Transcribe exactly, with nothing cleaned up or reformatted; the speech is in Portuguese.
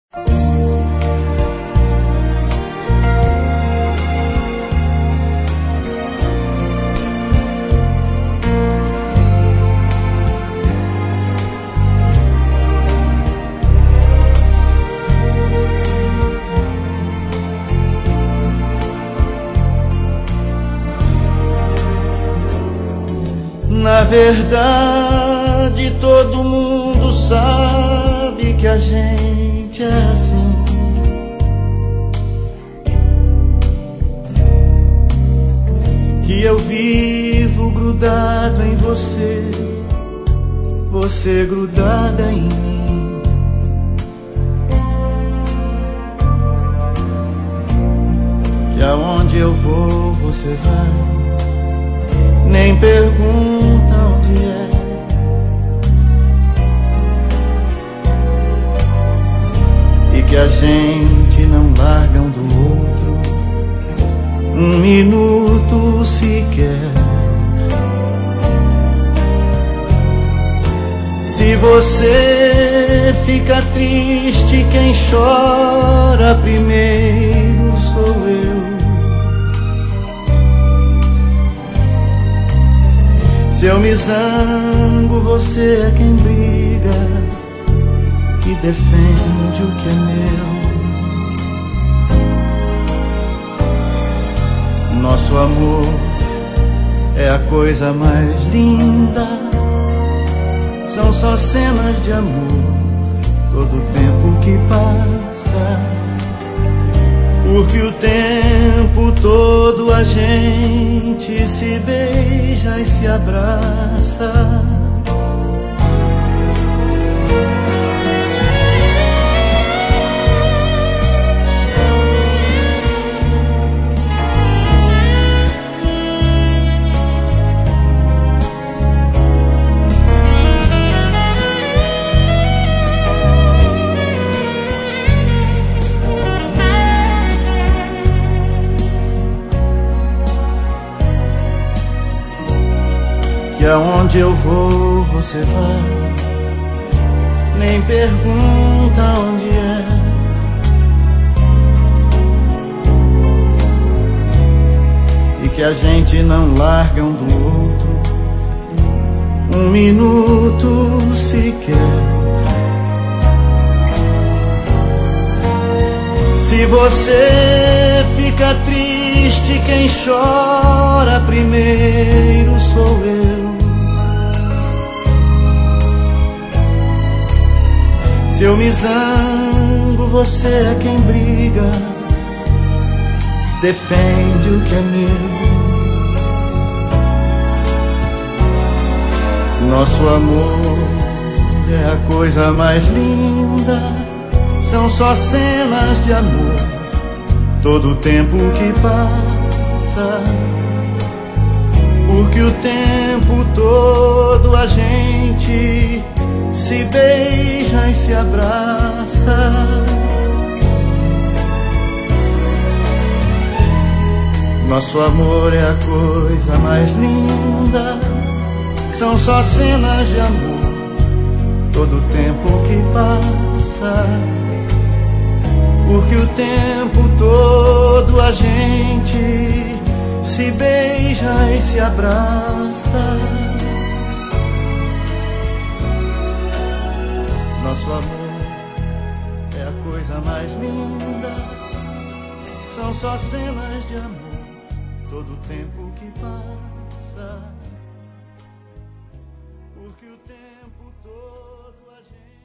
Na verdade, todo mundo sabe que a gente é assim. Que eu vivo grudado em você, você grudada em mim. Que aonde eu vou, você vai. Nem pergunta onde é. E que a gente não larga um do outro um minuto sequer. Se você fica triste, quem chora primeiro sou eu. Se eu me zango, você é quem briga e defende o que é meu. Nosso amor é a coisa mais linda. São só cenas de amor, todo o tempo que passa. Porque o tempo todo a gente se beija e se abraça. Que aonde eu vou, você vai. Nem pergunta onde é. E que a gente não larga um do outro um minuto sequer. Se você fica triste, quem chora primeiro sou eu. Se eu me zango, você é quem briga, defende o que é meu. Nosso amor é a coisa mais linda. São só cenas de amor, todo o tempo que passa. Porque o tempo todo a gente se beija e se abraça. Nosso amor é a coisa mais linda. São só cenas de amor, todo o tempo que passa. Porque o tempo todo a gente se beija e se abraça. Nosso amor é a coisa mais linda. São só cenas de amor, todo o tempo que passa. Porque o tempo todo a gente